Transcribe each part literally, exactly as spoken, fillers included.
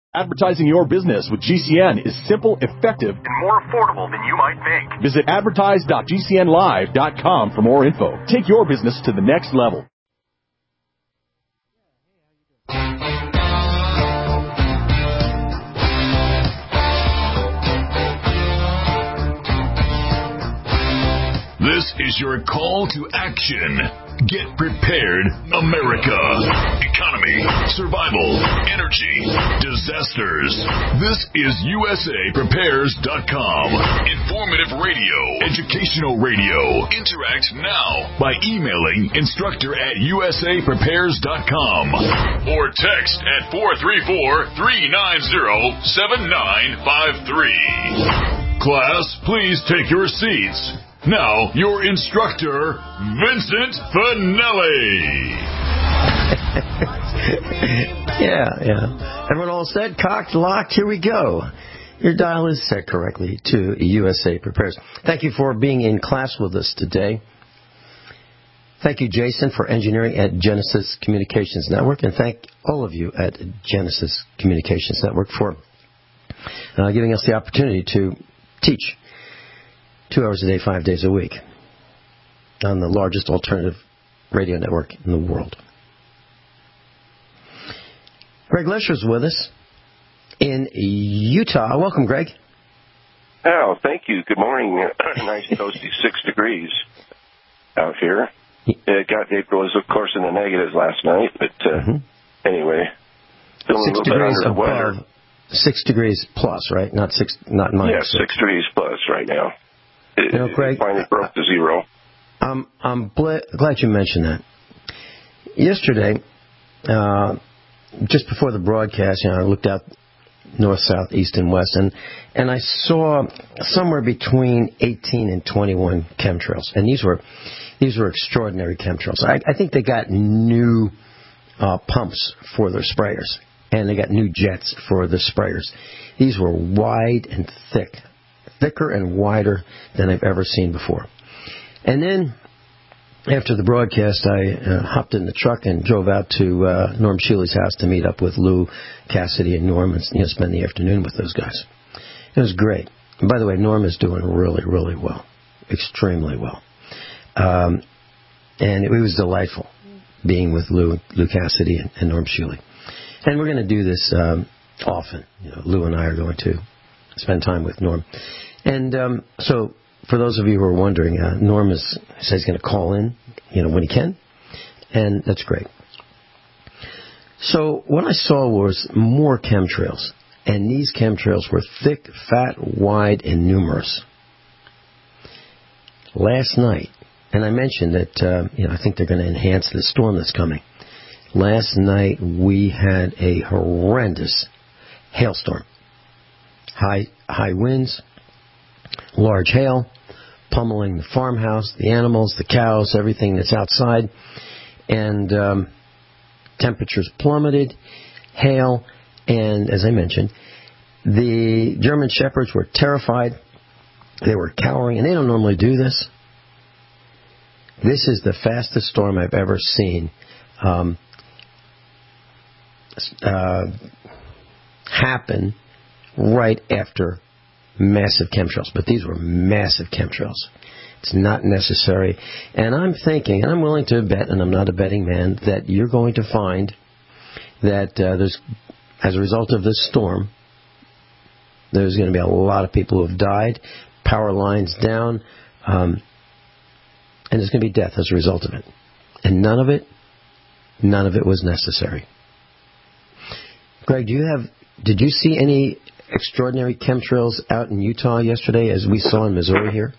Advertising your business with G C N is simple, effective, and more affordable than you might think. Visit advertise dot g c n live dot com for more info. Take your business to the next level. This is your call to action. Get prepared, America. Economy, survival, energy, disasters. This is U S A Prepares dot com. Informative radio, educational radio. Interact now by emailing instructor at U S A Prepares dot com or text at four three four, three nine zero, seven nine five three. Class, please take your seats. Now, your instructor, Vincent Finelli. yeah, yeah. Everyone all set? Cocked, locked? Here we go. Your dial is set correctly to U S A Prepares. Thank you for being in class with us today. Thank you, Jason, for engineering at Genesis Communications Network. And thank all of you at Genesis Communications Network for uh, giving us the opportunity to teach two hours a day, five days a week on the largest alternative radio network in the world. Greg Lesher's with us in Utah. Welcome, Greg. Oh, thank you. Good morning. Nice toasty six degrees out here. It got April was, of course, in the negatives last night, but uh, mm-hmm. anyway, feeling six a little degrees bit under the above, weather. Six degrees plus, right? Not six, not minus. Yeah, six, six degrees plus right now. It, you know, Greg, it finally broke to zero. I'm I'm glad, glad you mentioned that. Yesterday, uh, just before the broadcast, you know, I looked out north, south, east, and west, and and I saw somewhere between eighteen and twenty-one chemtrails, and these were these were extraordinary chemtrails. I, I think they got new uh, pumps for their sprayers, and they got new jets for the sprayers. These were wide and thick. Thicker and wider than I've ever seen before. And then, after the broadcast, I uh, hopped in the truck and drove out to uh, Norm Shealy's house to meet up with Lou, Cassidy, and Norm and you know, spend the afternoon with those guys. It was great. And by the way, Norm is doing really, really well. Extremely well. Um, and it was delightful being with Lou, Lou Cassidy and, and Norm Shealy. And we're going to do this um, often. You know, Lou and I are going to spend time with Norm. And um, so, for those of you who are wondering, uh, Norm is, says he's going to call in, you know, when he can, and that's great. So, what I saw was more chemtrails, and these chemtrails were thick, fat, wide, and numerous. Last night, and I mentioned that, uh, you know, I think they're going to enhance the storm that's coming. Last night, we had a horrendous hailstorm. High, high winds. Large hail, pummeling the farmhouse, the animals, the cows, everything that's outside. And um, temperatures plummeted, hail, and as I mentioned, the German Shepherds were terrified. They were cowering, and they don't normally do this. This is the fastest storm I've ever seen um, uh, happen right after massive chemtrails, but these were massive chemtrails. It's not necessary. And I'm thinking, and I'm willing to bet, and I'm not a betting man, that you're going to find that uh, there's, as a result of this storm, there's going to be a lot of people who have died, power lines down, um, and there's going to be death as a result of it. And none of it, none of it was necessary. Greg, do you have, did you see any extraordinary chemtrails out in Utah yesterday, as we saw in Missouri here?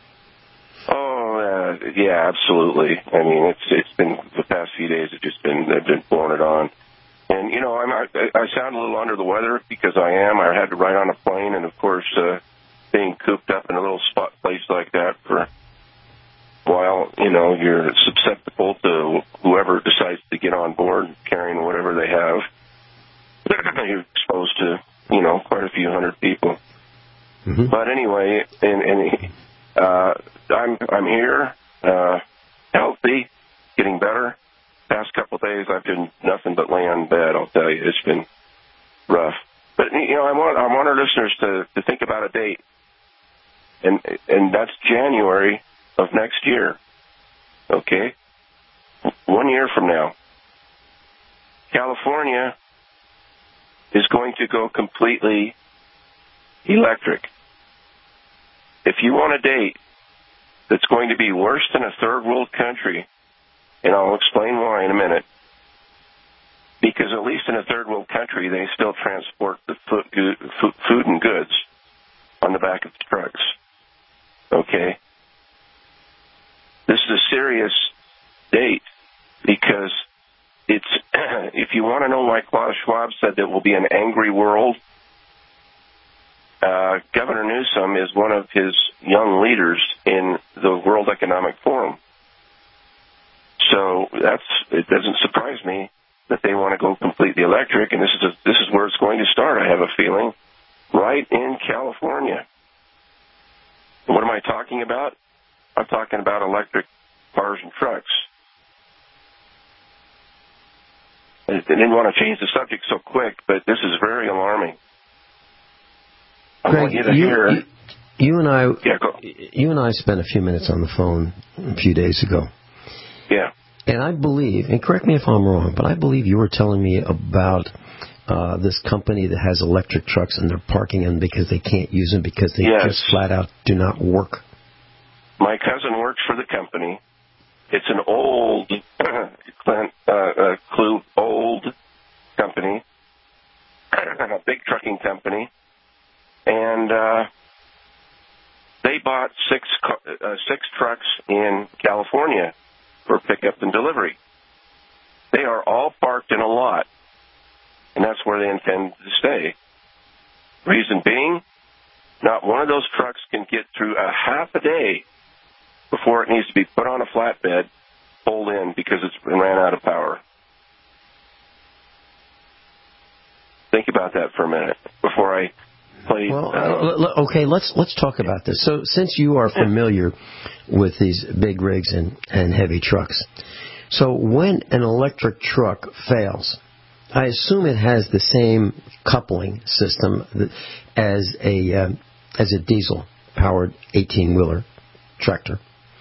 Oh, uh, yeah, absolutely. I mean, it's it's been the past few days. It's just been they've been blowing it on, and you know, I'm, I I sound a little under the weather because I am. I had to ride on a plane, and of course, uh, being cooped up in a little spot place like that for a while, you know, you're susceptible to whoever decides to get on board carrying whatever they have. You're exposed to, you know, quite a few hundred people. Mm-hmm. But anyway, and, and uh, I'm I'm here, uh, healthy, getting better. Past couple of days, I've been nothing but lay on bed. I'll tell you, it's been rough. you know, I want I want our listeners to, to think about a date, and and that's January of next year. Okay, one year from now, California is going to go completely electric. If you want a date that's going to be worse than a third world country, and I'll explain why in a minute, because at least in a third world country, they still transport the food and goods on the back of the trucks. Okay? This is a serious date because it's, if you want to know why Klaus Schwab said there will be an angry world, uh, Governor Newsom is one of his young leaders in the World Economic Forum. So that's, it doesn't surprise me that they want to go completely electric, and this is a, this is where it's going to start, I have a feeling, right in California. What am I talking about? I'm talking about electric cars and trucks. I didn't want to change the subject so quick, but this is very alarming. I Greg, want you to you, hear. You, you and I, yeah, go. you and I spent a few minutes on the phone a few days ago. Yeah. And I believe, and correct me if I'm wrong, but I believe you were telling me about uh, this company that has electric trucks and they're parking them because they can't use them because they yes. just flat out do not work. My cousin works for the company. It's an old, Clint, uh, uh, Clue, old company, a big trucking company, and uh, they bought six uh, six trucks in California for pickup and delivery. They are all parked in a lot, and that's where they intend to stay. Reason being, not one of those trucks can get through a half a day before it needs to be put on a flatbed, pulled in because it's ran out of power. Think about that for a minute before I play. Well, uh, okay, let's let's talk about this. So, since you are familiar with these big rigs and, and heavy trucks, so when an electric truck fails, I assume it has the same coupling system as a uh, as a diesel-powered eighteen-wheeler tractor.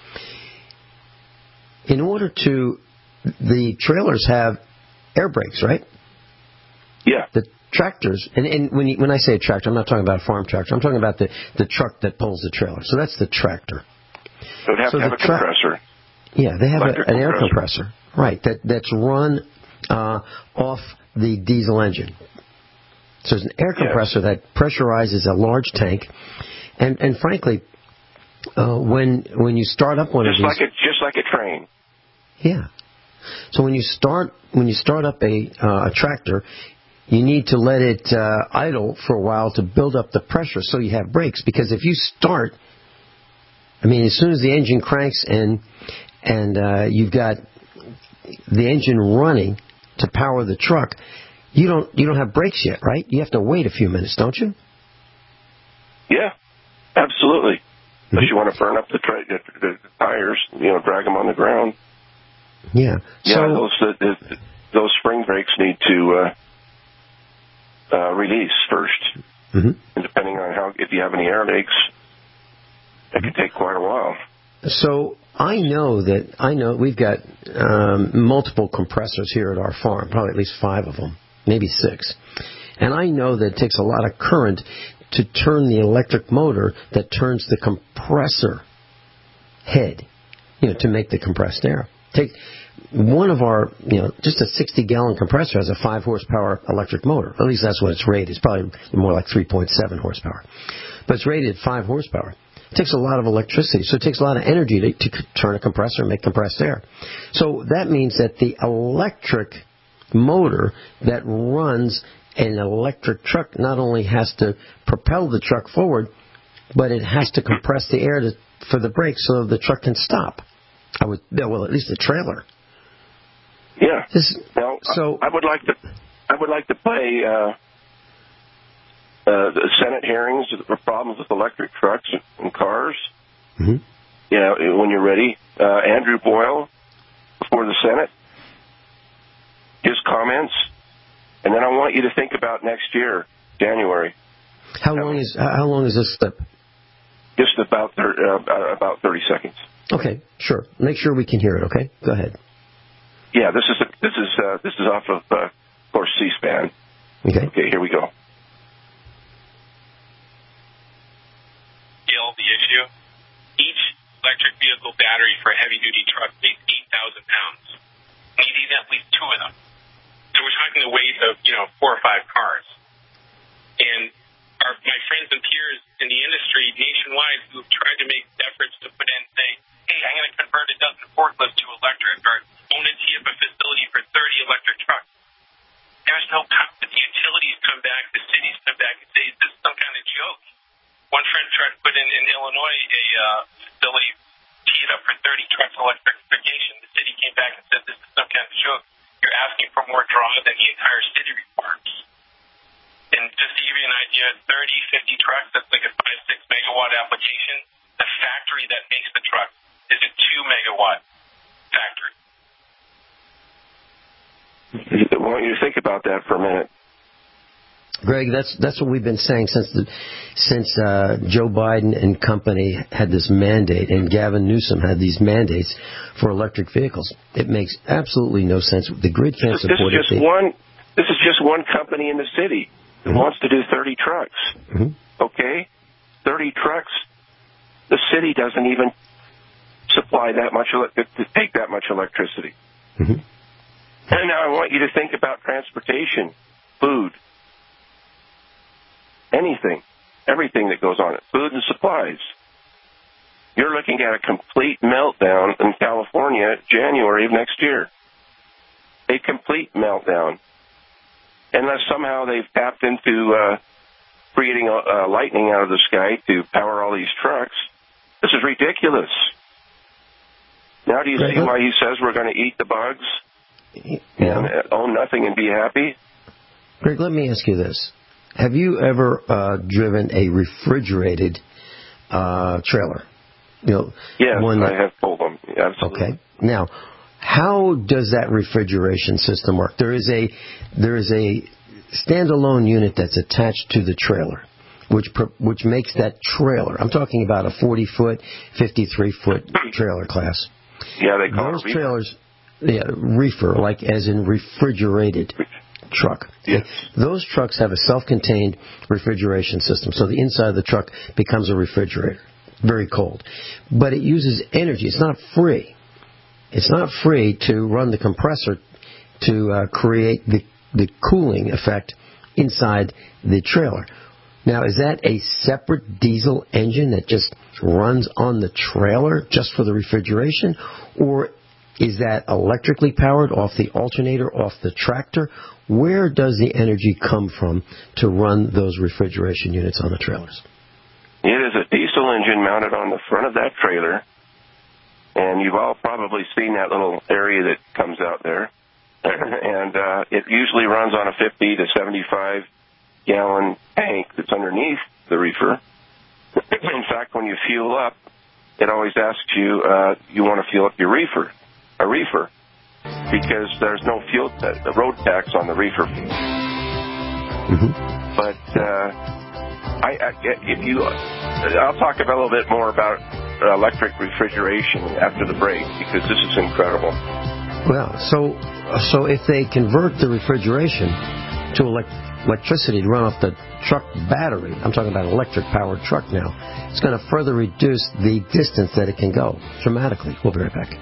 In order to, the trailers have air brakes, right? Yeah. The tractors, and, and when you, when I say a tractor, I'm not talking about a farm tractor. I'm talking about the, the truck that pulls the trailer. So that's the tractor. So it would have so to have a tra- compressor. Yeah, they have a, an compressor. air compressor, right? That that's run uh, off the diesel engine. So there's an air compressor yes. that pressurizes a large tank, and and frankly, uh, when when you start up one just of these, like a, just like a train. Yeah. So when you start when you start up a uh, a tractor, you need to let it uh, idle for a while to build up the pressure so you have brakes. Because if you start, I mean, as soon as the engine cranks and and uh, you've got the engine running to power the truck, you don't you don't have brakes yet, right? You have to wait a few minutes, don't you? Yeah, absolutely. Mm-hmm. Unless you want to burn up the, tra- the, the tires, you know, drag them on the ground. Yeah. Yeah, so, those uh, those spring brakes need to uh, uh, release first, mm-hmm. and depending on how, if you have any air leaks, it can take quite a while. So I know that I know we've got um, multiple compressors here at our farm, probably at least five of them, maybe six, and I know that it takes a lot of current to turn the electric motor that turns the compressor head, you know, to make the compressed air. Take one of our, you know, just a sixty-gallon compressor has a five horsepower electric motor. At least that's what it's rated. It's probably more like three point seven horsepower. But it's rated at five horsepower. It takes a lot of electricity, so it takes a lot of energy to, to turn a compressor and make compressed air. So that means that the electric motor that runs an electric truck not only has to propel the truck forward, but it has to compress the air to, for the brakes so the truck can stop. I would, well, at least the trailer. Yeah. This, now, so I would like to, I would like to play uh, uh, the Senate hearings for problems with electric trucks and cars. Mm-hmm. Yeah, when you're ready, uh, Andrew Boyle before the Senate, his comments, and then I want you to think about next year January. How long is how long is this clip? Just about uh, about thirty seconds. Okay, sure. Make sure we can hear it. Okay, go ahead. Yeah, this is a, this is uh, this is off of, uh, of course, C-SPAN. Okay. Okay, here we go. The issue. Each electric vehicle battery for a heavy-duty truck weighs eight thousand pounds. You need at least two of them. So we're talking the weight of, you know, four or five cars. And our, my friends and peers in the industry nationwide who have tried to make efforts to put in, say, hey, I'm going to convert a dozen forklifts to electric, or own and tee up a facility for thirty electric trucks. There's no time that the utilities come back, the cities come back and say, this is some kind of joke. One friend tried to put in, in Illinois a uh, facility, teed up for thirty trucks electrification. The city came back and said, this is some kind of joke. You're asking for more draw than the entire city requires. And just to give you an idea, thirty, fifty trucks, that's like a five, six megawatt application. The factory that makes the truck is a two megawatt factory. I want you to think about that for a minute. Greg, that's that's what we've been saying since the, since uh, Joe Biden and company had this mandate, and Gavin Newsom had these mandates for electric vehicles. It makes absolutely no sense. The grid can't this, support this is just it. One, this is just one company in the city that mm-hmm. wants to do thirty trucks. Mm-hmm. Okay, thirty trucks. The city doesn't even supply that much to take that much electricity. Mm-hmm. And now I want you to think about transportation, food. Anything, everything that goes on it, food and supplies. You're looking at a complete meltdown in California January of next year. A complete meltdown. Unless somehow they've tapped into uh, creating uh, lightning out of the sky to power all these trucks. This is ridiculous. Now do you see why he says we're going to eat the bugs yeah. and own nothing and be happy? Greg, let me ask you this. Have you ever uh, driven a refrigerated uh, trailer? You know, yes, one that, I have told them. Absolutely. Okay. Now, how does that refrigeration system work? There is a there is a standalone unit that's attached to the trailer, which which makes that trailer. I'm talking about a forty foot, fifty-three foot trailer class. Yeah, they call those it reefer. trailers. Yeah, reefer, like as in refrigerated truck. Yes. Those trucks have a self-contained refrigeration system, so the inside of the truck becomes a refrigerator, very cold. But it uses energy. It's not free. It's not free to run the compressor to uh, create the, the cooling effect inside the trailer. Now, is that a separate diesel engine that just runs on the trailer just for the refrigeration, or is that electrically powered off the alternator, off the tractor? Where does the energy come from to run those refrigeration units on the trailers? It is a diesel engine mounted on the front of that trailer, and you've all probably seen that little area that comes out there. And uh, it usually runs on a fifty to seventy-five gallon tank that's underneath the reefer. In fact, when you fuel up, it always asks you, uh, you want to fuel up your reefer, a reefer, because there's no fuel, t- the road tax on the reefer fee. Mm-hmm. But uh, I, I, if you, I'll talk about a little bit more about electric refrigeration after the break, because this is incredible. Well, so so if they convert the refrigeration to elect- electricity to run off the truck battery, I'm talking about an electric-powered truck now, it's going to further reduce the distance that it can go dramatically. We'll be right back.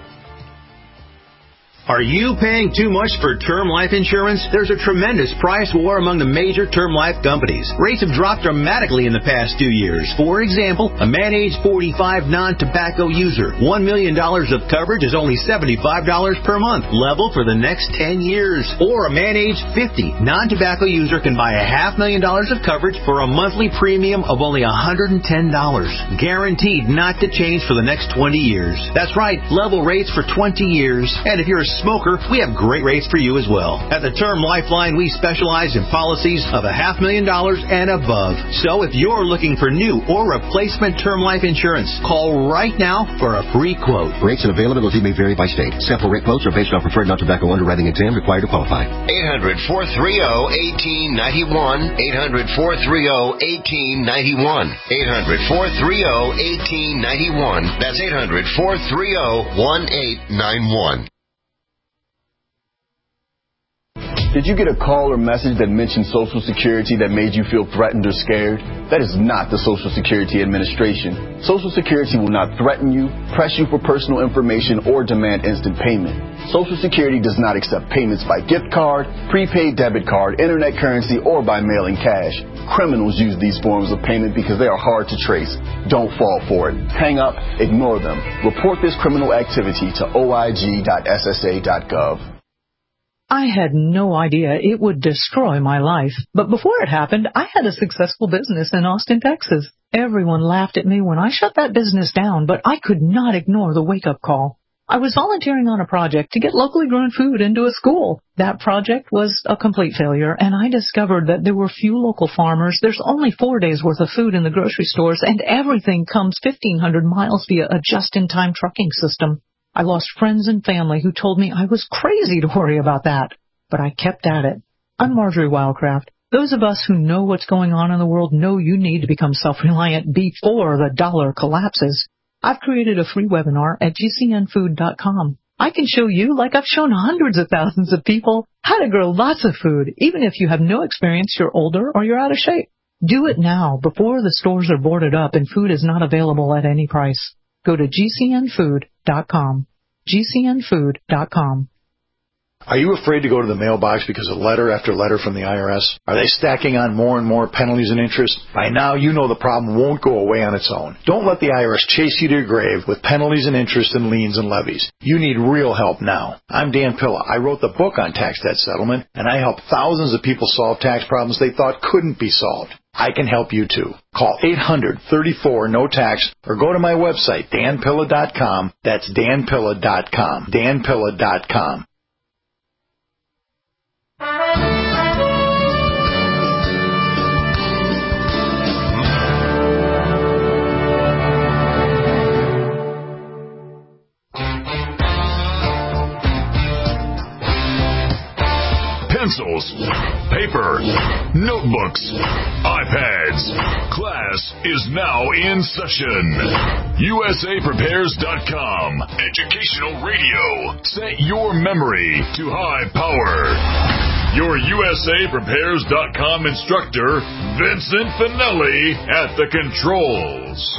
Are you paying too much for term life insurance? There's a tremendous price war among the major term life companies. Rates have dropped dramatically in the past two years. For example, a man age forty-five non-tobacco user, one million dollars of coverage is only seventy-five dollars per month, level for the next ten years. Or a man age fifty non-tobacco user can buy a half million dollars of coverage for a monthly premium of only one hundred ten dollars. Guaranteed not to change for the next twenty years. That's right, level rates for twenty years. And if you're a smoker, we have great rates for you as well. At the Term Lifeline, we specialize in policies of a half million dollars and above. So if you're looking for new or replacement term life insurance, call right now for a free quote. Rates and availability may vary by state. Sample rate quotes are based on preferred non-tobacco underwriting exam required to qualify. eight hundred, four three zero, one eight nine one. eight hundred, four three zero, one eight nine one. eight hundred, four three zero, one eight nine one. That's eight hundred, four three zero, one eight nine one. Did you get a call or message that mentioned Social Security that made you feel threatened or scared? That is not the Social Security Administration. Social Security will not threaten you, press you for personal information, or demand instant payment. Social Security does not accept payments by gift card, prepaid debit card, internet currency, or by mailing cash. Criminals use these forms of payment because they are hard to trace. Don't fall for it. Hang up, ignore them. Report this criminal activity to O I G dot S S A dot gov. I had no idea it would destroy my life. But before it happened, I had a successful business in Austin, Texas. Everyone laughed at me when I shut that business down, but I could not ignore the wake-up call. I was volunteering on a project to get locally grown food into a school. That project was a complete failure, and I discovered that there were few local farmers. There's only four days' worth of food in the grocery stores, and everything comes fifteen hundred miles via a just-in-time trucking system. I lost friends and family who told me I was crazy to worry about that, but I kept at it. I'm Marjorie Wildcraft. Those of us who know what's going on in the world know you need to become self-reliant before the dollar collapses. I've created a free webinar at G C N food dot com. I can show you, like I've shown hundreds of thousands of people, how to grow lots of food, even if you have no experience, you're older, or you're out of shape. Do it now, before the stores are boarded up and food is not available at any price. Go to G C N food dot com. G C N food dot com. Are you afraid to go to the mailbox because of letter after letter from the I R S? Are they stacking on more and more penalties and interest? By now, you know the problem won't go away on its own. Don't let the I R S chase you to your grave with penalties and interest and liens and levies. You need real help now. I'm Dan Pilla. I wrote the book on tax debt settlement, and I help thousands of people solve tax problems they thought couldn't be solved. I can help you too. Call eight hundred, thirty-four, no tax or go to my website, Dan Pilla dot com. That's Dan Pilla dot com. Dan Pilla dot com. Pencils, paper, notebooks, iPads. Class is now in session. U S A Prepares dot com. Educational radio. Set your memory to high power. Your U S A Prepares dot com instructor, Vincent Finelli, at the controls.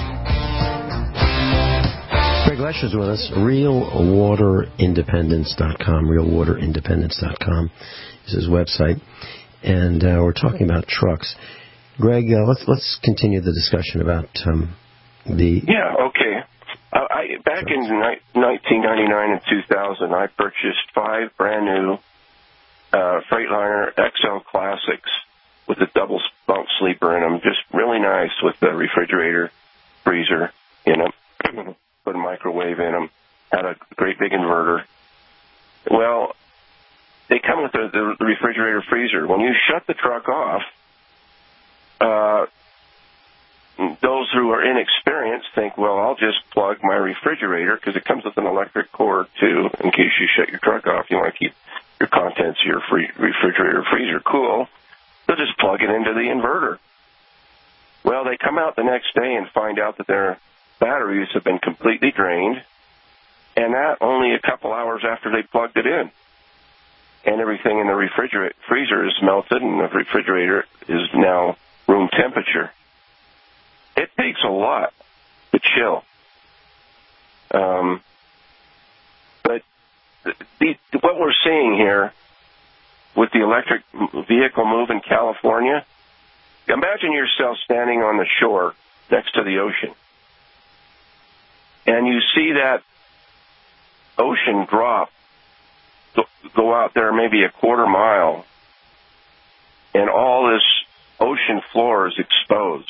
Greg Lesher's with us. Real Water Independence dot com. Real Water Independence dot com is his website. And uh, we're talking about trucks. Greg, uh, let's let's continue the discussion about um, the... Yeah, okay. Uh, I, back in ni- nineteen ninety-nine and two thousand, I purchased five brand new uh, Freightliner X L Classics with a double bunk sleeper in them. Just really nice with the refrigerator, freezer in them. Put a microwave in them. Had a great big inverter. Well, they come with the, the refrigerator freezer. When you shut the truck off, uh, those who are inexperienced think, well, I'll just plug my refrigerator, because it comes with an electric cord, too, in case you shut your truck off. You want to keep your contents of your free refrigerator freezer cool. They'll just plug it into the inverter. Well, they come out the next day and find out that their batteries have been completely drained, and that only a couple hours after they plugged it in. And everything in the refrigerator freezer is melted, and the refrigerator is now room temperature. It takes a lot to chill. Um, but the, what we're seeing here with the electric vehicle move in California, imagine yourself standing on the shore next to the ocean, and you see that ocean drop, go out there maybe a quarter mile, and all this ocean floor is exposed.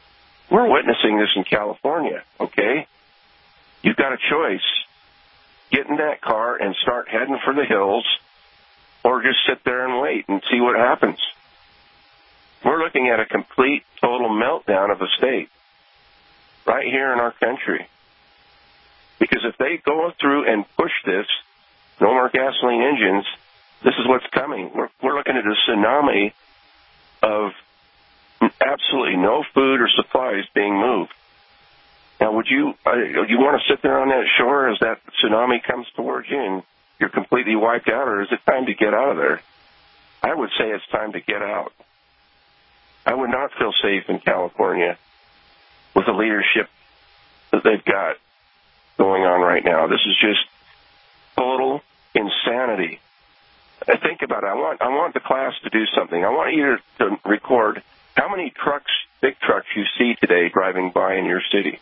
We're witnessing this in California, okay? You've got a choice. get in that car and start heading for the hills, or just sit there and wait and see what happens. We're looking at a complete, total meltdown of a state right here in our country. Because if they go through and push this, no more gasoline engines, this is what's coming. We're, we're looking at a tsunami of absolutely no food or supplies being moved. Now, would you uh, you want to sit there on that shore as that tsunami comes towards you and you're completely wiped out, or is it time to get out of there? I would say it's time to get out. I would not feel safe in California with the leadership that they've got going on right now. This is just total insanity. I think about it. I want I want the class to do something. I want you to, to record how many trucks, big trucks, you see today driving by in your city.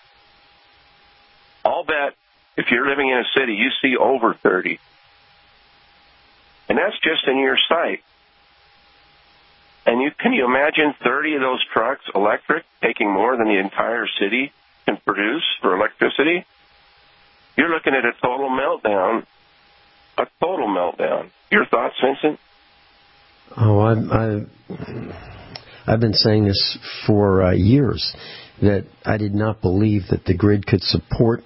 I'll bet if you're living in a city, you see over thirty. And that's just in your sight. And you can you imagine thirty of those trucks, electric, taking more than the entire city can produce for electricity? You're looking at a total meltdown. A total meltdown. Your thoughts, Vincent? Oh, I, I, I've been saying this for uh, years, that I did not believe that the grid could support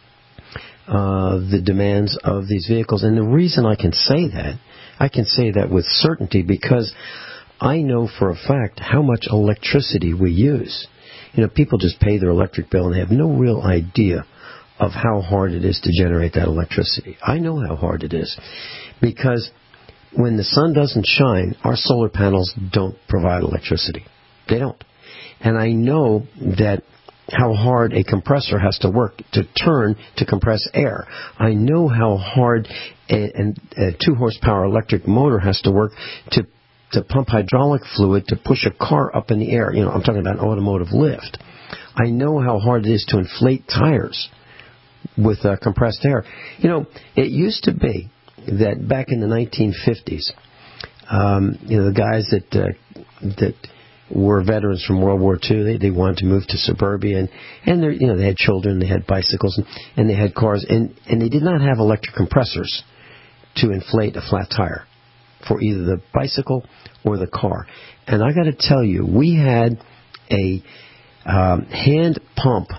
uh, the demands of these vehicles. And the reason I can say that, I can say that with certainty because I know for a fact how much electricity we use. You know, people just pay their electric bill and they have no real idea of how hard it is to generate that electricity. I know how hard it is because when the sun doesn't shine, our solar panels don't provide electricity. They don't. And I know that how hard a compressor has to work to turn to compress air. I know how hard a, a two horsepower electric motor has to work to to pump hydraulic fluid to push a car up in the air. You know, I'm talking about automotive lift. I know how hard it is to inflate tires with uh, compressed air. You know, it used to be that back in the nineteen fifties, um, you know, the guys that uh, that were veterans from World War Two, they, they wanted to move to suburbia, and and they you know they had children, they had bicycles, and, and they had cars, and and they did not have electric compressors to inflate a flat tire for either the bicycle or the car. And I got to tell you, we had a um, hand pump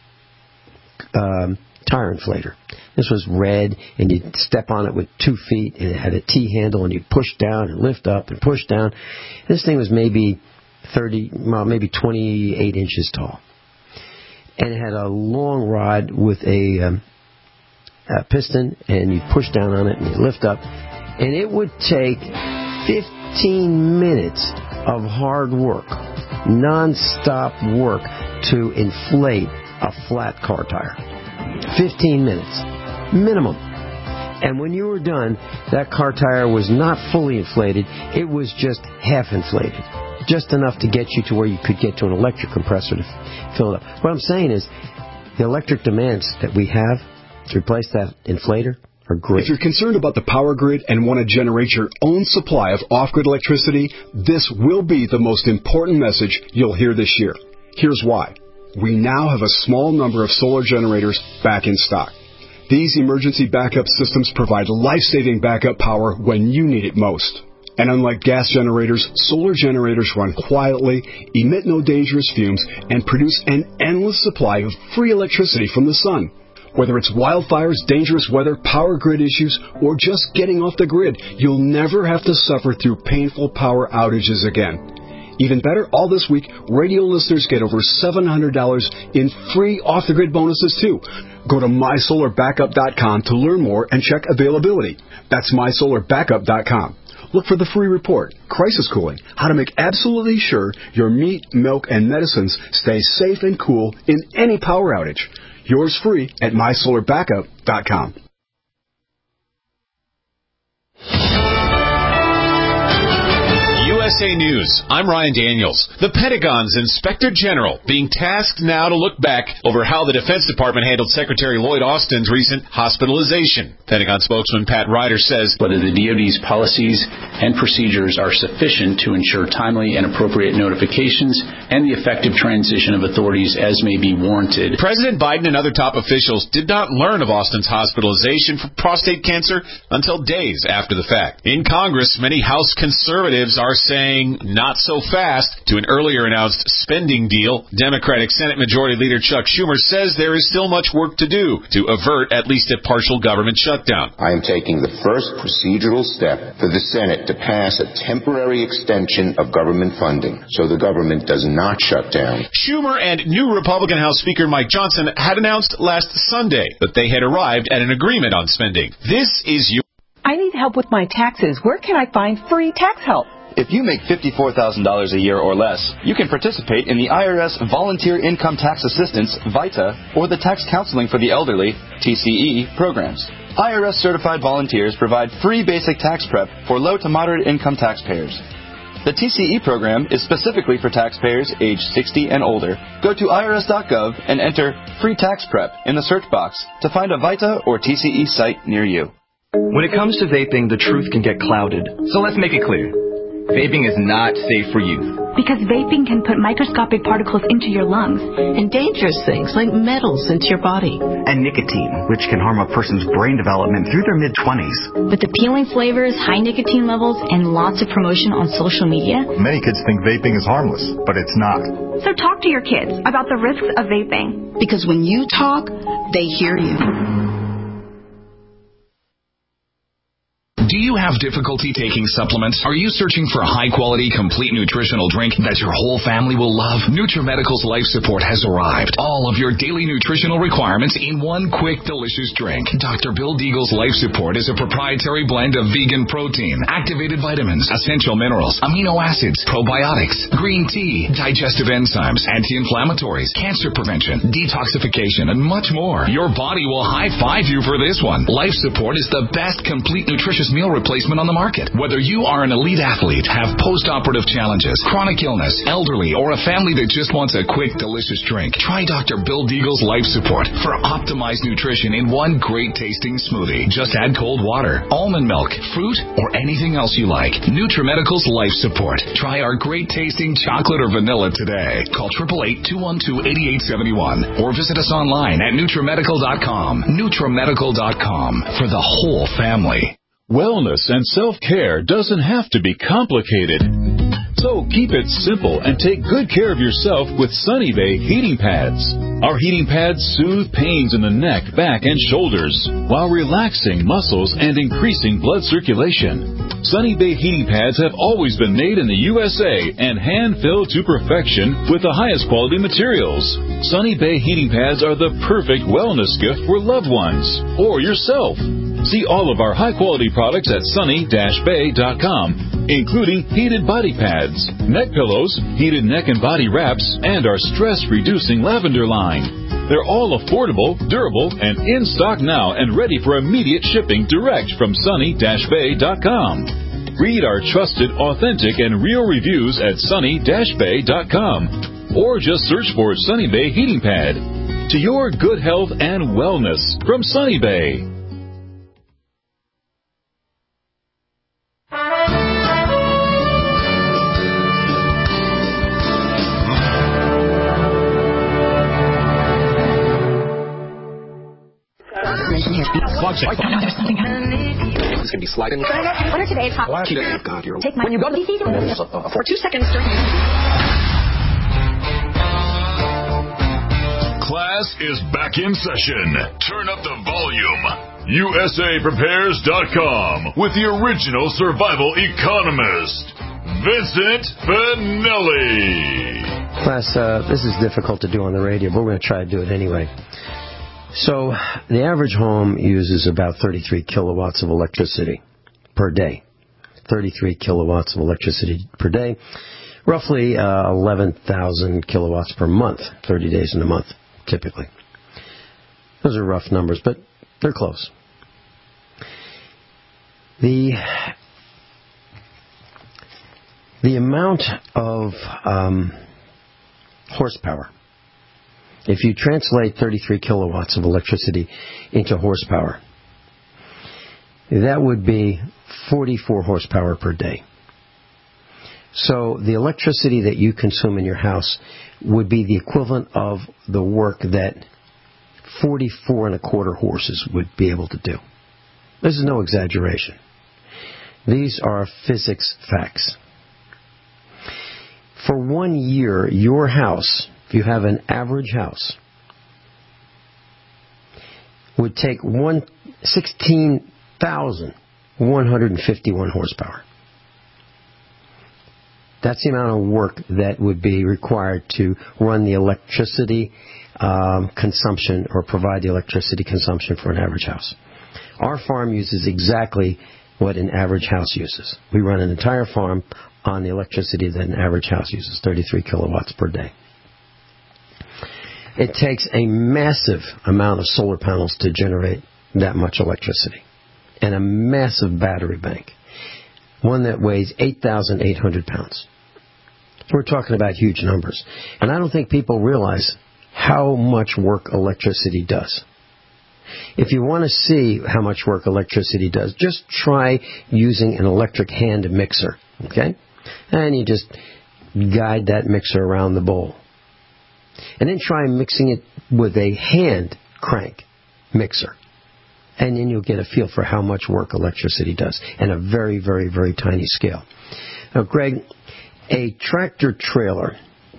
um, tire inflator. This was red, and you'd step on it with two feet, and it had a T-handle, and you'd push down and lift up and push down. This thing was maybe thirty, well, maybe twenty-eight inches tall. And it had a long rod with a, um, a piston, and you'd push down on it, and you'd lift up. And it would take fifteen minutes of hard work, non-stop work, to inflate a flat car tire. fifteen minutes, minimum. And when you were done, that car tire was not fully inflated. It was just half inflated, just enough to get you to where you could get to an electric compressor to f- fill it up. What I'm saying is the electric demands that we have to replace that inflator are great. If you're concerned about the power grid and want to generate your own supply of off-grid electricity, this will be the most important message you'll hear this year. Here's why. We now have a small number of solar generators back in stock. These emergency backup systems provide life-saving backup power when you need it most. And unlike gas generators, solar generators run quietly, emit no dangerous fumes, and produce an endless supply of free electricity from the sun. Whether it's wildfires, dangerous weather, power grid issues, or just getting off the grid, you'll never have to suffer through painful power outages again. Even better, all this week, radio listeners get over seven hundred dollars in free off-the-grid bonuses, too. Go to my solar backup dot com to learn more and check availability. That's my solar backup dot com. Look for the free report, Crisis Cooling, how to make absolutely sure your meat, milk, and medicines stay safe and cool in any power outage. Yours free at my solar backup dot com. U S S A News, I'm Ryan Daniels. The Pentagon's Inspector General being tasked now to look back over how the Defense Department handled Secretary Lloyd Austin's recent hospitalization. Pentagon spokesman Pat Ryder says whether the D O D's policies and procedures are sufficient to ensure timely and appropriate notifications and the effective transition of authorities as may be warranted. President Biden and other top officials did not learn of Austin's hospitalization for prostate cancer until days after the fact. In Congress, many House conservatives are saying not so fast to an earlier announced spending deal. Democratic Senate Majority Leader Chuck Schumer says there is still much work to do to avert at least a partial government shutdown. I am taking the first procedural step for the Senate to pass a temporary extension of government funding so the government does not shut down. Schumer and new Republican House Speaker Mike Johnson had announced last Sunday that they had arrived at an agreement on spending. This is your I need help with my taxes. Where can I find free tax help? If you make fifty-four thousand dollars a year or less, you can participate in the I R S Volunteer Income Tax Assistance, VITA, or the Tax Counseling for the Elderly, T C E, programs. I R S-certified volunteers provide free basic tax prep for low to moderate income taxpayers. The T C E program is specifically for taxpayers age sixty and older. Go to I R S dot gov and enter Free Tax Prep in the search box to find a VITA or T C E site near you. When it comes to vaping, the truth can get clouded. So let's make it clear. Vaping is not safe for youth. Because vaping can put microscopic particles into your lungs. And dangerous things like metals into your body. And nicotine, which can harm a person's brain development through their mid-twenties. With appealing flavors, high nicotine levels, and lots of promotion on social media. Many kids think vaping is harmless, but it's not. So talk to your kids about the risks of vaping. Because when you talk, they hear you. Do you have difficulty taking supplements? Are you searching for a high-quality, complete nutritional drink that your whole family will love? NutriMedical's Life Support has arrived. All of your daily nutritional requirements in one quick, delicious drink. Doctor Bill Deagle's Life Support is a proprietary blend of vegan protein, activated vitamins, essential minerals, amino acids, probiotics, green tea, digestive enzymes, anti-inflammatories, cancer prevention, detoxification, and much more. Your body will high-five you for this one. Life Support is the best complete nutritious meal replacement on the market. Whether you are an elite athlete, have post-operative challenges, chronic illness, elderly, or a family that just wants a quick, delicious drink, try Doctor Bill Deagle's Life Support for optimized nutrition in one great-tasting smoothie. Just add cold water, almond milk, fruit, or anything else you like. NutriMedical's Life Support. Try our great-tasting chocolate or vanilla today. Call eight eight eight, two one two, eight eight seven one or visit us online at NutriMedical dot com. NutriMedical dot com for the whole family. Wellness and self-care doesn't have to be complicated. So keep it simple and take good care of yourself with Sunny Bay heating pads. Our heating pads soothe pains in the neck, back, and shoulders while relaxing muscles and increasing blood circulation. Sunny Bay heating pads have always been made in the U S A and hand-filled to perfection with the highest quality materials. Sunny Bay heating pads are the perfect wellness gift for loved ones or yourself. See all of our high-quality products at sunny dash bay dot com, including heated body pads, neck pillows, heated neck and body wraps, and our stress-reducing lavender line. They're all affordable, durable, and in stock now and ready for immediate shipping direct from sunny dash bay dot com. Read our trusted, authentic, and real reviews at sunny dash bay dot com or just search for Sunny Bay Heating Pad. To your good health and wellness from Sunny Bay. It's going to be sliding. What are today's hot? God, you're Take my when you go to the for two seconds. Class is back in session. Turn up the volume. U S A Prepares dot com with the original survival economist, Vincent Finelli. Class, uh, this is difficult to do on the radio, but we're going to try to do it anyway. So the average home uses about thirty-three kilowatts of electricity per day. thirty-three kilowatts of electricity per day. Roughly uh, eleven thousand kilowatts per month, thirty days in a month, typically. Those are rough numbers, but they're close. The The amount of um, horsepower, if you translate thirty-three kilowatts of electricity into horsepower, that would be forty-four horsepower per day. So the electricity that you consume in your house would be the equivalent of the work that forty-four and a quarter horses would be able to do. This is no exaggeration. These are physics facts. For one year, your house, if you have an average house, would take sixteen thousand one hundred fifty-one horsepower. That's the amount of work that would be required to run the electricity um, consumption or provide the electricity consumption for an average house. Our farm uses exactly what an average house uses. We run an entire farm on the electricity that an average house uses, thirty-three kilowatts per day. It takes a massive amount of solar panels to generate that much electricity, and a massive battery bank, one that weighs eight thousand eight hundred pounds. We're talking about huge numbers. And I don't think people realize how much work electricity does. If you want to see how much work electricity does, just try using an electric hand mixer, okay? And you just guide that mixer around the bowl. And then try mixing it with a hand crank mixer. And then you'll get a feel for how much work electricity does, and a very, very, very tiny scale. Now, Greg, a tractor trailer,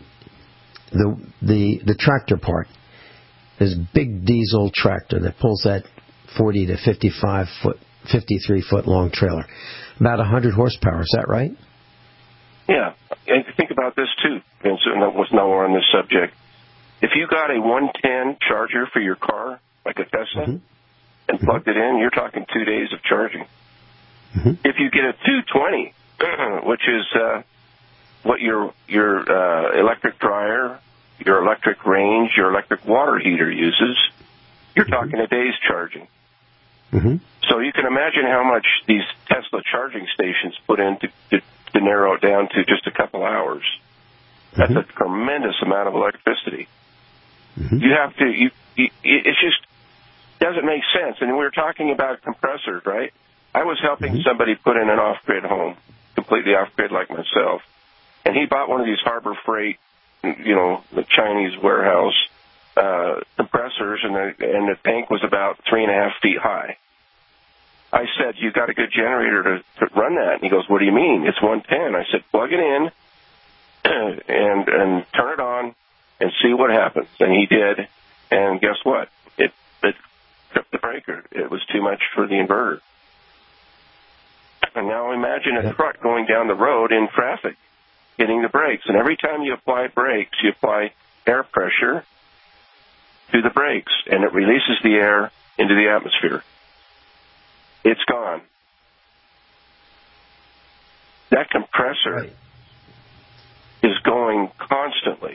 the the the tractor part, this big diesel tractor that pulls that forty to fifty-five foot, fifty-three foot long trailer, about one hundred horsepower. Is that right? Yeah, and think about this too, Vince, and that was nowhere on this subject. If you got a one ten charger for your car, like a Tesla, mm-hmm. and plugged it in, you're talking two days of charging. Mm-hmm. If you get a two twenty, which is uh, what your your uh, electric dryer, your electric range, your electric water heater uses, you're mm-hmm. talking a day's charging. Mm-hmm. So you can imagine how much these Tesla charging stations put in to, to, to narrow it down to just a couple hours. That's mm-hmm. a tremendous amount of electricity. Mm-hmm. You have to, you, you, it just doesn't make sense. And we were talking about compressors, right? I was helping mm-hmm. somebody put in an off-grid home, completely off-grid like myself. And he bought one of these Harbor Freight, you know, the Chinese warehouse uh, compressors, and the, and the tank was about three and a half feet high. I said, you got a good generator to, to run that? And he goes, what do you mean? It's one ten. I said, plug it in and and turn it on and see what happens. And he did, and guess what? It, it tripped the breaker. It was too much for the inverter. And now imagine a truck going down the road in traffic, hitting the brakes. And every time you apply brakes, you apply air pressure to the brakes, and it releases the air into the atmosphere. It's gone. That compressor right. is going constantly.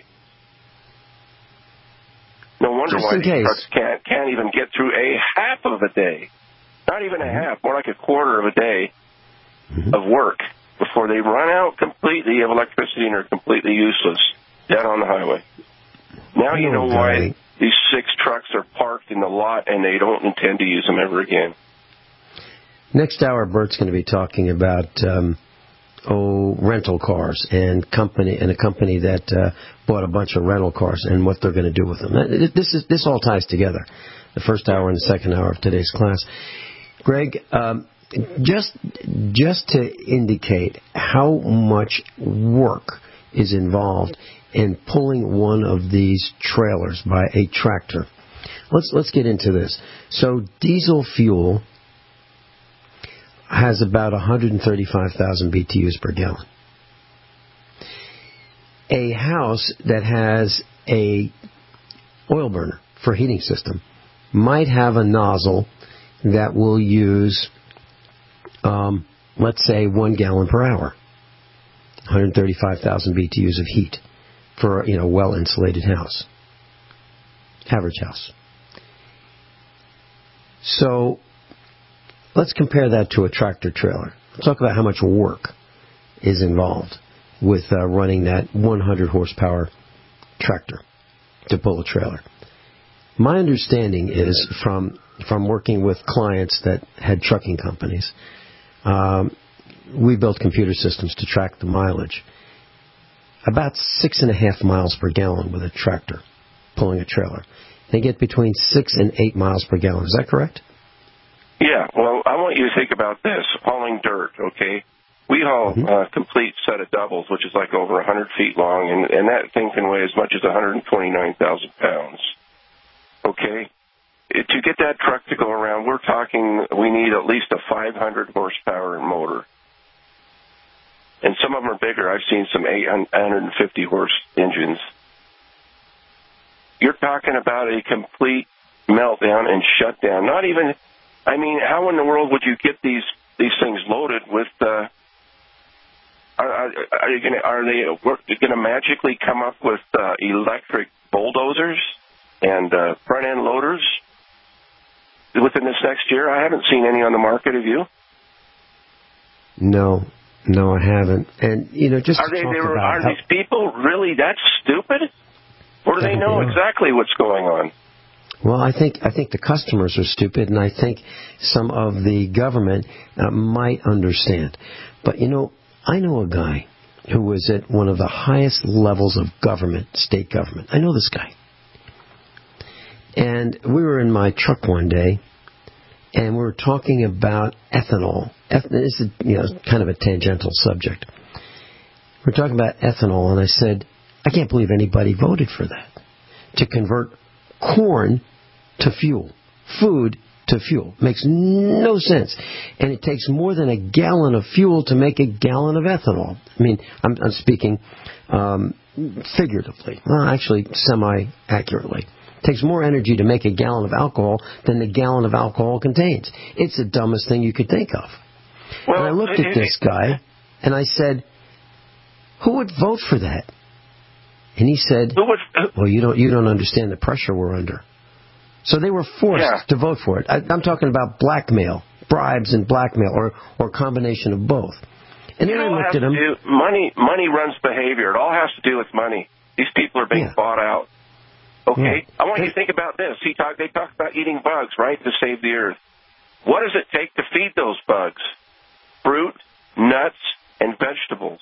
No wonder Just why in these case. trucks can't, can't even get through a half of a day. Not even a half, more like a quarter of a day mm-hmm. of work before they run out completely of electricity and are completely useless dead on the highway. Now you know why these six trucks are parked in the lot and they don't intend to use them ever again. Next hour, Bert's going to be talking about um, oh rental cars and company and a company that uh, bought a bunch of rental cars and what they're going to do with them. This is this all ties together. The first hour and the second hour of today's class. Greg, um, just just to indicate how much work is involved in pulling one of these trailers by a tractor. Let's let's get into this. So diesel fuel has about one hundred thirty-five thousand B T Us per gallon. A house that has a oil burner for heating system might have a nozzle that will use, um, let's say, one gallon per hour. one hundred thirty-five thousand B T Us of heat for you know a well-insulated house, average house. So let's compare that to a tractor trailer. Let's talk about how much work is involved. with uh, running that one hundred horsepower tractor to pull a trailer. My understanding is from from working with clients that had trucking companies, um, we built computer systems to track the mileage. About six and a half miles per gallon with a tractor pulling a trailer. They get between six and eight miles per gallon. Is that correct? Yeah. Well, I want you to think about this: hauling dirt. Okay, we haul mm-hmm. a complete set of doubles, which is like over one hundred feet long, and, and that thing can weigh as much as one hundred twenty-nine thousand pounds. Okay. To get that truck to go around, we're talking we need at least a five hundred horsepower motor. And some of them are bigger. I've seen some eight hundred fifty horse engines. You're talking about a complete meltdown and shutdown. Not even, I mean, how in the world would you get these these things loaded with? Uh, are, are, are you gonna are they going to magically come up with uh, electric bulldozers and uh, front end loaders within this next year? I haven't seen any on the market. Have you? No, no, I haven't. And you know, just are to they? talk they were, about are how, these people really that stupid, or do they know they exactly what's going on? Well, I think I think the customers are stupid, and I think some of the government uh, might understand. But you know, I know a guy who was at one of the highest levels of government, state government. I know this guy. And we were in my truck one day, and we were talking about ethanol. Eth- this is, you know, kind of a tangential subject. We're talking about ethanol, and I said, I can't believe anybody voted for that, to convert corn to fuel, food to fuel. Makes no sense. And it takes more than a gallon of fuel to make a gallon of ethanol. I mean, I'm, I'm speaking um, figuratively, well, actually semi-accurately. It takes more energy to make a gallon of alcohol than the gallon of alcohol contains. It's the dumbest thing you could think of. Well, and I looked at this guy, and I said, who would vote for that? And he said, well, you don't you don't understand the pressure we're under. So they were forced yeah. to vote for it. I, I'm talking about blackmail, bribes and blackmail, or, or a combination of both. And then I looked at him. Do, money, money runs behavior. It all has to do with money. These people are being yeah. bought out. Okay, yeah. I want you to think about this. He talk, they talk about eating bugs, right, to save the earth. What does it take to feed those bugs? Fruit, nuts, and vegetables.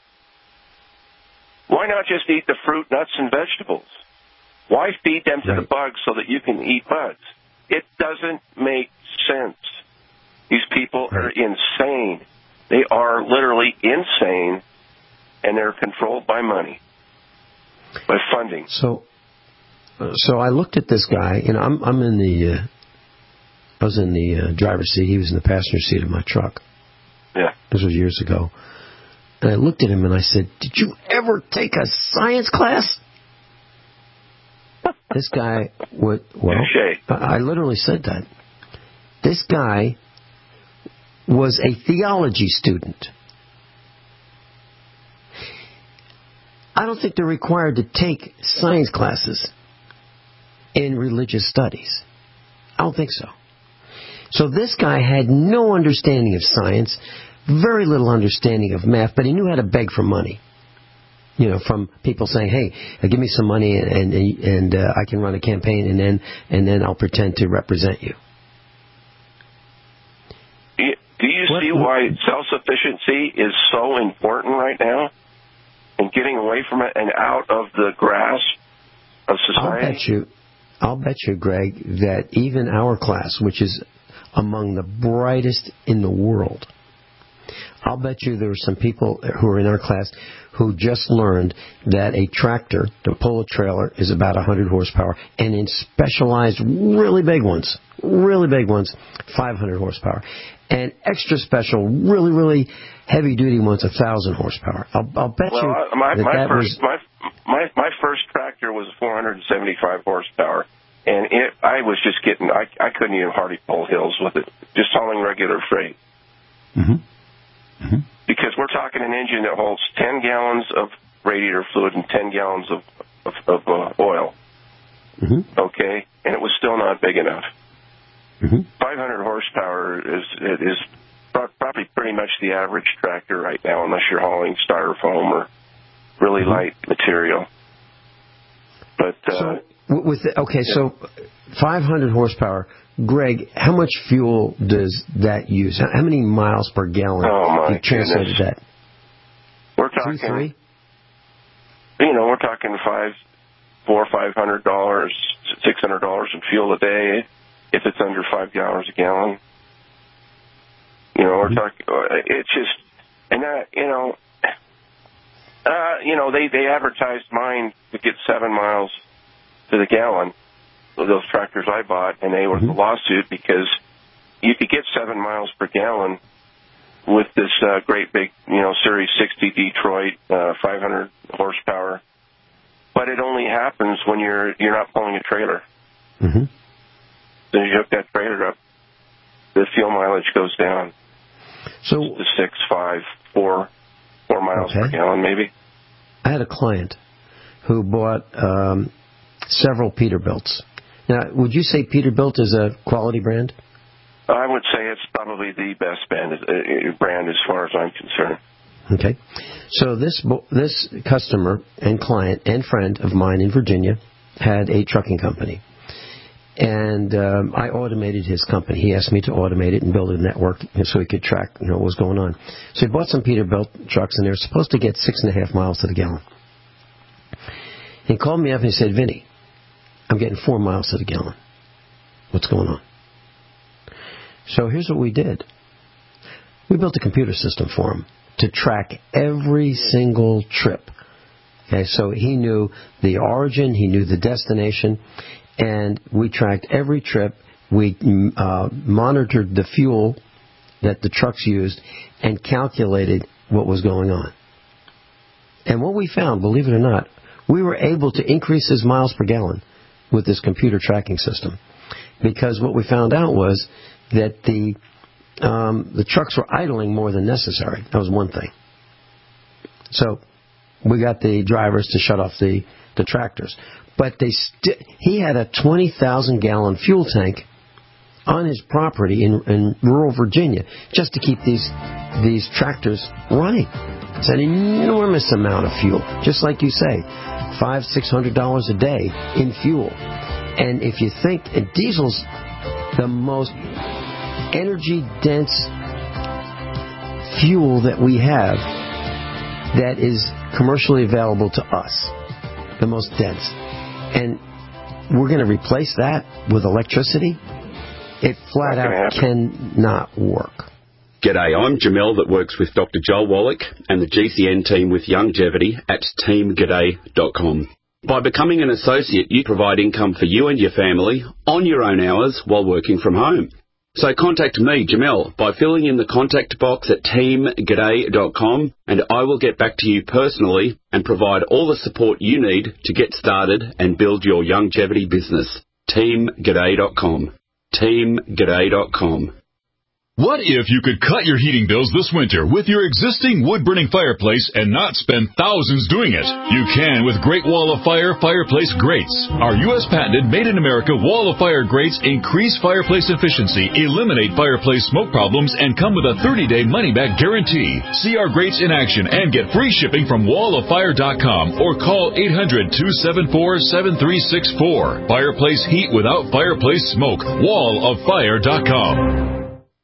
Why not just eat the fruit, nuts, and vegetables? Why feed them to right. the bugs so that you can eat bugs? It doesn't make sense. These people right. are insane. They are literally insane, and they're controlled by money, by funding. So... So I looked at this guy, and I'm I'm in the, uh, I was in the uh, driver's seat. He was in the passenger seat of my truck. Yeah. This was years ago. And I looked at him and I said, "Did you ever take a science class?" This guy would. Well, I literally said that. This guy was a theology student. I don't think they're required to take science classes in religious studies. I don't think so. So this guy had no understanding of science, very little understanding of math, but he knew how to beg for money. You know, from people saying, "Hey, uh, give me some money, and and, and uh, I can run a campaign, and then and then I'll pretend to represent you." Do you what, see why self-sufficiency is so important right now, and getting away from it and out of the grasp of society? I'll bet you. I'll bet you, Greg, that even our class, which is among the brightest in the world, I'll bet you there are some people who are in our class who just learned that a tractor to pull a trailer is about one hundred horsepower, and in specialized, really big ones, really big ones, five hundred horsepower, and extra special, really, really heavy-duty ones, one thousand horsepower. I'll, I'll bet well, you uh, my, that my that first, was... My, my, my first tractor was four hundred seventy-five horsepower, and it, I was just getting, I, I couldn't even hardly pull hills with it, just hauling regular freight. Mm-hmm. Mm-hmm. Because we're talking an engine that holds ten gallons of radiator fluid and ten gallons of, of, of uh, oil. Mm-hmm. Okay? And it was still not big enough. Mm-hmm. five hundred horsepower is is probably pretty much the average tractor right now, unless you're hauling styrofoam or really light material. But uh, so with the, okay, yeah. so five hundred horsepower. Greg, how much fuel does that use? How, how many miles per gallon? Oh my you translated goodness. that? We're talking, Two, three? You know, we're talking five, four, five hundred dollars, six hundred dollars in fuel a day if it's under five dollars a gallon. You know, we're talking. It's just, and that, you know, uh, you know, they they advertised mine to get seven miles to the gallon. Those tractors I bought, and they were in the lawsuit because you could get seven miles per gallon with this uh, great big, you know, Series sixty Detroit, uh, five hundred horsepower. But it only happens when you're you're not pulling a trailer. Mm-hmm. Then you hook that trailer up, the fuel mileage goes down. So to six, five, four, four miles okay. per gallon, maybe. I had a client who bought um, several Peterbilts. Now, would you say Peterbilt is a quality brand? I would say it's probably the best brand, uh, brand as far as I'm concerned. Okay. So this this customer and client and friend of mine in Virginia had a trucking company. And um, I automated his company. He asked me to automate it and build a network so he could track, you know, what was going on. So he bought some Peterbilt trucks, and they're supposed to get six and a half miles to the gallon. He called me up and he said, Vinny, I'm getting four miles to the gallon. What's going on? So here's what we did. We built a computer system for him to track every single trip. Okay, so he knew the origin, he knew the destination, and we tracked every trip. We uh, monitored the fuel that the trucks used and calculated what was going on. And what we found, believe it or not, we were able to increase his miles per gallon with this computer tracking system. Because what we found out was that the um, the trucks were idling more than necessary. That was one thing. So we got the drivers to shut off the, the tractors. But they st- he had a twenty thousand gallon fuel tank on his property in, in rural Virginia just to keep these these tractors running. It's an enormous amount of fuel, just like you say, five, six hundred dollars a day in fuel. And if you think and diesel's the most energy dense fuel that we have that is commercially available to us, the most dense. And we're going to replace that with electricity? It flat out cannot work. G'day, I'm Jamel that works with Doctor Joel Wallach and the G C N team with Longevity at team g'day dot com. By becoming an associate, you provide income for you and your family on your own hours while working from home. So contact me, Jamel, by filling in the contact box at team g'day dot com, and I will get back to you personally and provide all the support you need to get started and build your longevity business. team g'day dot com. team g'day dot com. What if you could cut your heating bills this winter with your existing wood-burning fireplace and not spend thousands doing it? You can with Great Wall of Fire Fireplace Grates. Our U S patented made-in-America Wall of Fire grates increase fireplace efficiency, eliminate fireplace smoke problems, and come with a thirty-day money-back guarantee. See our grates in action and get free shipping from wall of fire dot com or call eight hundred, two seven four, seven three six four. Fireplace heat without fireplace smoke. wall of fire dot com.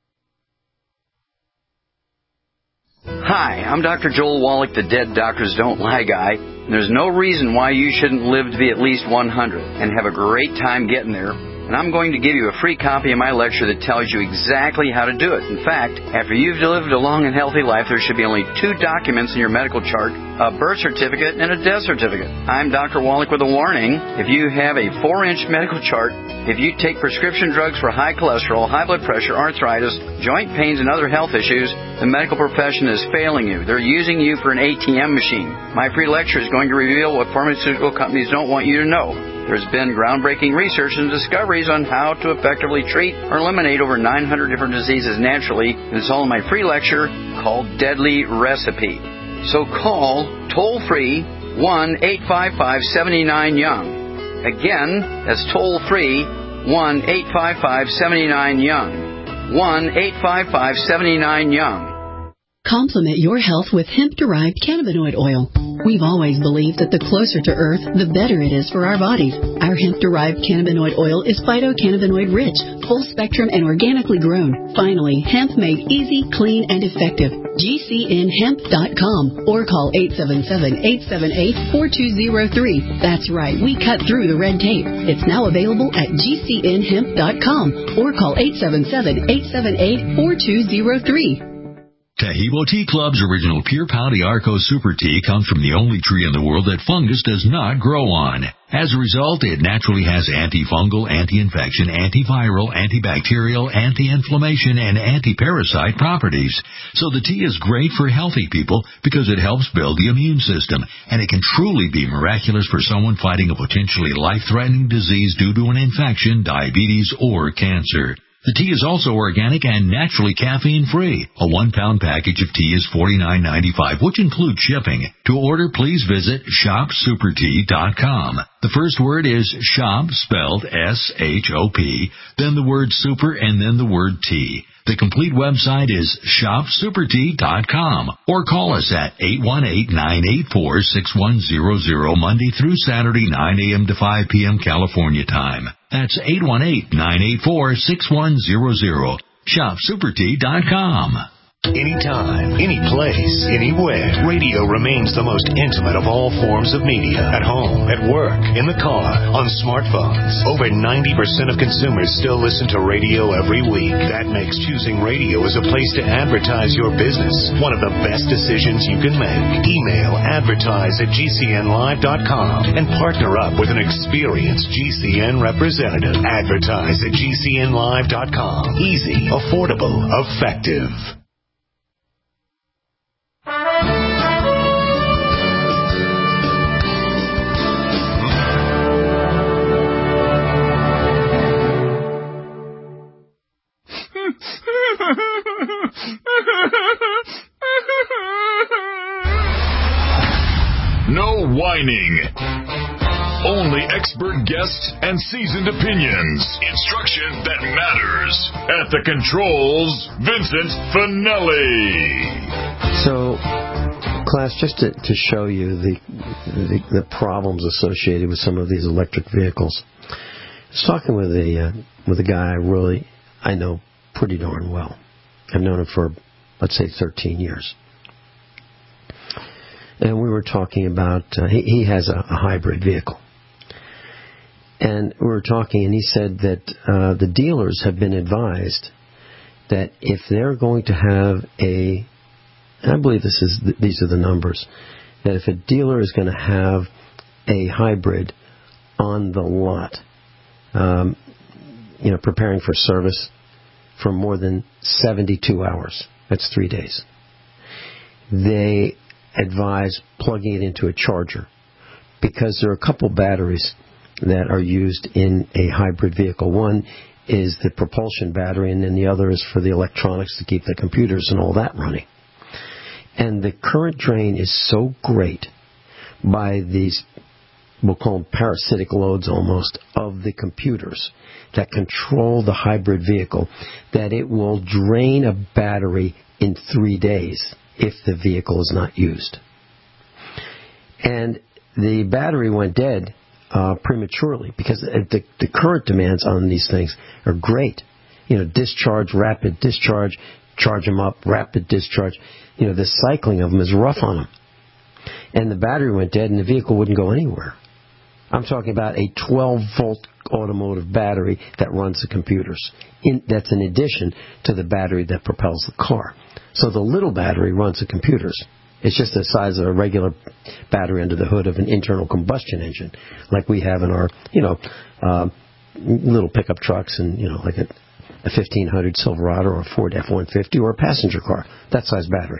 Hi, I'm Doctor Joel Wallach, the Dead Doctors Don't Lie guy. There's no reason why you shouldn't live to be at least one hundred and have a great time getting there. And I'm going to give you a free copy of my lecture that tells you exactly how to do it. In fact, after you've lived a long and healthy life, there should be only two documents in your medical chart, a birth certificate and a death certificate. I'm Doctor Wallach with a warning. If you have a four-inch medical chart, if you take prescription drugs for high cholesterol, high blood pressure, arthritis, joint pains, and other health issues, the medical profession is failing you. They're using you for an A T M machine. My free lecture is going to reveal what pharmaceutical companies don't want you to know. There's been groundbreaking research and discoveries on how to effectively treat or eliminate over nine hundred different diseases naturally, and it's all in my free lecture called Deadly Recipe. So call toll-free one eight five five, seven nine, young. Again, that's toll-free one eight five five, seven nine, young. one eight five five, seven nine, YOUNG. Complement your health with hemp-derived cannabinoid oil. We've always believed that the closer to Earth, the better it is for our bodies. Our hemp-derived cannabinoid oil is phytocannabinoid-rich, full-spectrum, and organically grown. Finally, hemp made easy, clean, and effective. G C N hemp dot com or call eight seven seven, eight seven eight, four two zero three. That's right, we cut through the red tape. It's now available at G C N hemp dot com or call eight seven seven, eight seven eight, four two zero three. Tahibo Tea Club's original Pure Pau D'Arco Super Tea comes from the only tree in the world that fungus does not grow on. As a result, it naturally has antifungal, anti-infection, antiviral, antibacterial, anti-inflammation, and anti-parasite properties. So the tea is great for healthy people because it helps build the immune system, and it can truly be miraculous for someone fighting a potentially life-threatening disease due to an infection, diabetes, or cancer. The tea is also organic and naturally caffeine-free. A one-pound package of tea is forty-nine ninety-five, which includes shipping. To order, please visit shop super tea dot com. The first word is shop, spelled S H O P, then the word super, and then the word tea. The complete website is shop super tea dot com or call us at eight one eight, nine eight four, six one zero zero Monday through Saturday, nine a.m. to five p.m. California time. That's eight one eight, nine eight four, six one zero zero. shop super tea dot com. Anytime, any place, anywhere, radio remains the most intimate of all forms of media. At home, at work, in the car, on smartphones. Over ninety percent of consumers still listen to radio every week. That makes choosing radio as a place to advertise your business one of the best decisions you can make. Email advertise at G C N live dot com and partner up with an experienced G C N representative. Advertise at G C N live dot com. Easy, affordable, effective. No whining. Only expert guests and seasoned opinions. Instruction that matters. At the controls, Vincent Finelli. So, class, just to, to show you the, the the problems associated with some of these electric vehicles, I was talking with a uh, with a guy I really I know pretty darn well. I've known him for, let's say, thirteen years. And we were talking about, uh, he, he has a, a hybrid vehicle. And we were talking, and he said that uh, the dealers have been advised that if they're going to have a, and I believe this is these are the numbers, that if a dealer is going to have a hybrid on the lot, um, you know, preparing for service for more than seventy-two hours, that's three days, they advise plugging it into a charger, because there are a couple batteries that are used in a hybrid vehicle. One is the propulsion battery, and then the other is for the electronics to keep the computers and all that running. And the current drain is so great by these, we'll call them parasitic loads almost, of the computers that control the hybrid vehicle, that it will drain a battery in three days if the vehicle is not used. And the battery went dead uh, prematurely because the, the current demands on these things are great. You know, discharge, rapid discharge, charge them up, rapid discharge. You know, the cycling of them is rough on them. And the battery went dead and the vehicle wouldn't go anywhere. I'm talking about a twelve-volt automotive battery that runs the computers. In, that's in addition to the battery that propels the car. So the little battery runs the computers. It's just the size of a regular battery under the hood of an internal combustion engine, like we have in our, you know, uh, little pickup trucks and, you know, like a, a fifteen hundred Silverado or a Ford F one fifty or a passenger car. That size battery.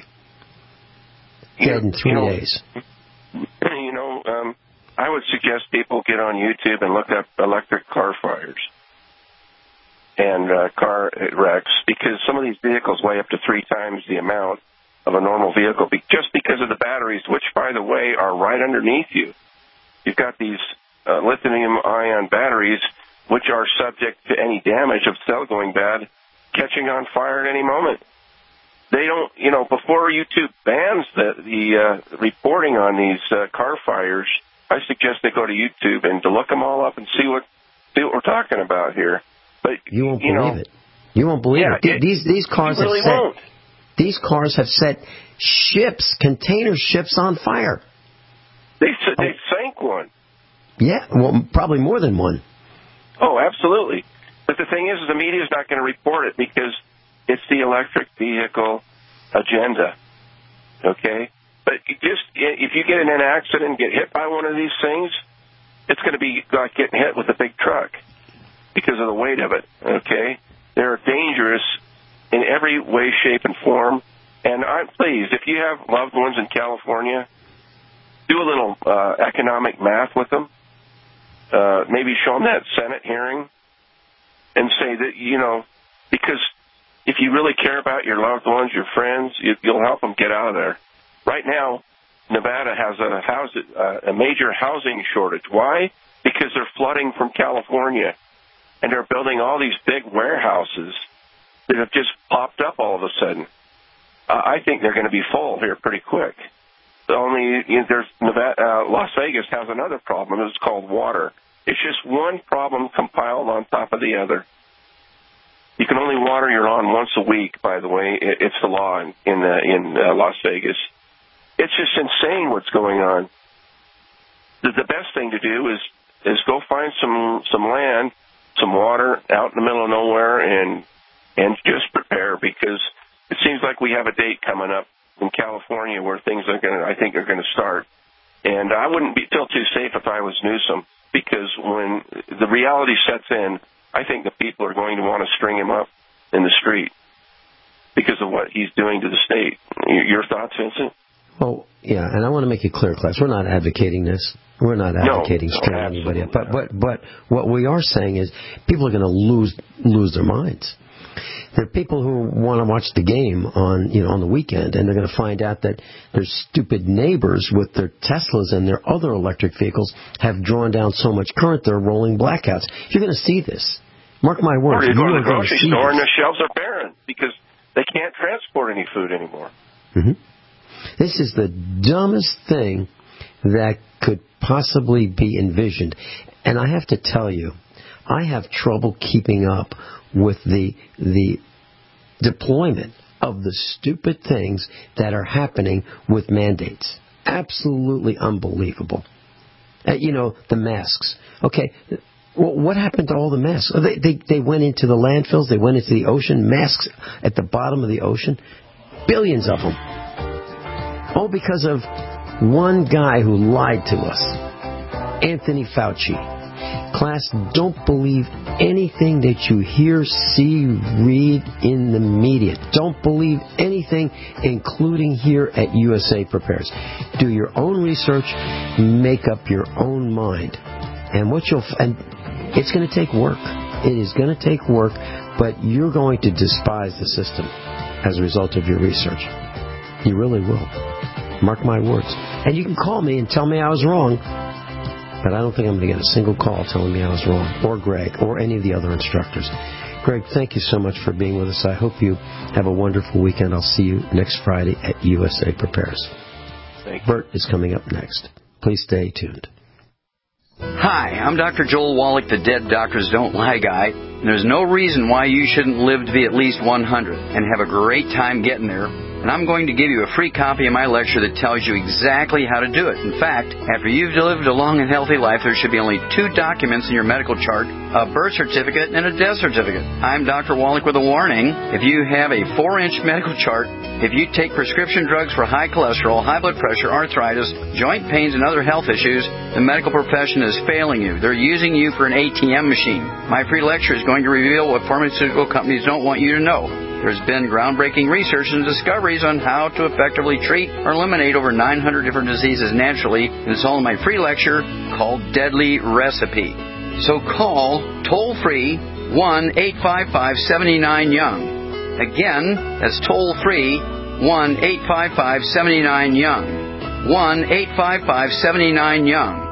Dead in three you know, days. You know, um, I would suggest people get on YouTube and look up electric car fires and uh, car wrecks, because some of these vehicles weigh up to three times the amount of a normal vehicle just because of the batteries, which, by the way, are right underneath you. You've got these uh, lithium-ion batteries, which are subject to any damage of cell going bad catching on fire at any moment. They don't, you know, before YouTube bans the, the uh, reporting on these uh, car fires, I suggest they go to YouTube and to look them all up and see what see what we're talking about here. But you won't you believe know, it. You won't believe yeah, it. it. These these cars you really have set won't. these cars have set ships, container ships on fire. They they sank one. Yeah, well, probably more than one. Oh, absolutely. But the thing is, the media is not going to report it because it's the electric vehicle agenda. Okay? But just if you get in an accident and get hit by one of these things, it's going to be like getting hit with a big truck because of the weight of it. Okay? They're dangerous in every way, shape, and form. And I'm pleased, if you have loved ones in California, do a little uh, economic math with them. Uh, maybe show them that Senate hearing and say that, you know, because if you really care about your loved ones, your friends, you, you'll help them get out of there. Right now, Nevada has a, house, uh, a major housing shortage. Why? Because they're flooding from California, and they're building all these big warehouses that have just popped up all of a sudden. Uh, I think they're going to be full here pretty quick. Only you know, there's Nevada, uh, Las Vegas has another problem. It's called water. It's just one problem compiled on top of the other. You can only water your lawn once a week, by the way. It's the law in in, uh, in uh, Las Vegas. It's just insane what's going on. The, the best thing to do is is go find some some land, some water out in the middle of nowhere, and and just prepare, because it seems like we have a date coming up in California where things are going to, I think, are going to start. And I wouldn't be, feel too safe if I was Newsom, because when the reality sets in, I think the people are going to want to string him up in the street because of what he's doing to the state. Your thoughts, Vincent? Oh, yeah, and I want to make it clear, class, we're not advocating this. We're not advocating no, stringing no, anybody up. But, but, but what we are saying is people are going to lose lose their minds. There are people who want to watch the game on, you know, on the weekend, and they're going to find out that their stupid neighbors with their Teslas and their other electric vehicles have drawn down so much current they're rolling blackouts. You're going to see this. Mark my words. Or you go you to the are grocery see store this. and the shelves are barren because they can't transport any food anymore. Mm-hmm. This is the dumbest thing that could possibly be envisioned. And I have to tell you, I have trouble keeping up with the the deployment of the stupid things that are happening with mandates. Absolutely unbelievable. Uh, you know, the masks. Okay, well, what happened to all the masks? They, they, they went into the landfills, they went into the ocean, masks at the bottom of the ocean. Billions of them. All because of one guy who lied to us. Anthony Fauci. Class, don't believe anything that you hear, see, read in the media. Don't believe anything, including here at U S A Prepares. Do your own research, make up your own mind. And what you'll and it's going to take work. It is going to take work, but you're going to despise the system as a result of your research. You really will. Mark my words. And you can call me and tell me I was wrong. But I don't think I'm going to get a single call telling me I was wrong, or Greg, or any of the other instructors. Greg, thank you so much for being with us. I hope you have a wonderful weekend. I'll see you next Friday at U S A Prepares. Thank you. Bert is coming up next. Please stay tuned. Hi, I'm Doctor Joel Wallach, the Dead Doctors Don't Lie guy. And there's no reason why you shouldn't live to be at least one hundred and have a great time getting there. And I'm going to give you a free copy of my lecture that tells you exactly how to do it. In fact, after you've lived a long and healthy life, there should be only two documents in your medical chart, a birth certificate and a death certificate. I'm Doctor Wallach with a warning. If you have a four-inch medical chart, if you take prescription drugs for high cholesterol, high blood pressure, arthritis, joint pains, and other health issues, the medical profession is failing you. They're using you for an A T M machine. My free lecture is going to reveal what pharmaceutical companies don't want you to know. There's been groundbreaking research and discoveries on how to effectively treat or eliminate over nine hundred different diseases naturally, and it's all in my free lecture called Deadly Recipe. So call toll-free one eight five five, seven nine, young. Again, that's toll-free one eight five five, seven nine, young. one eight five five, seven nine, young.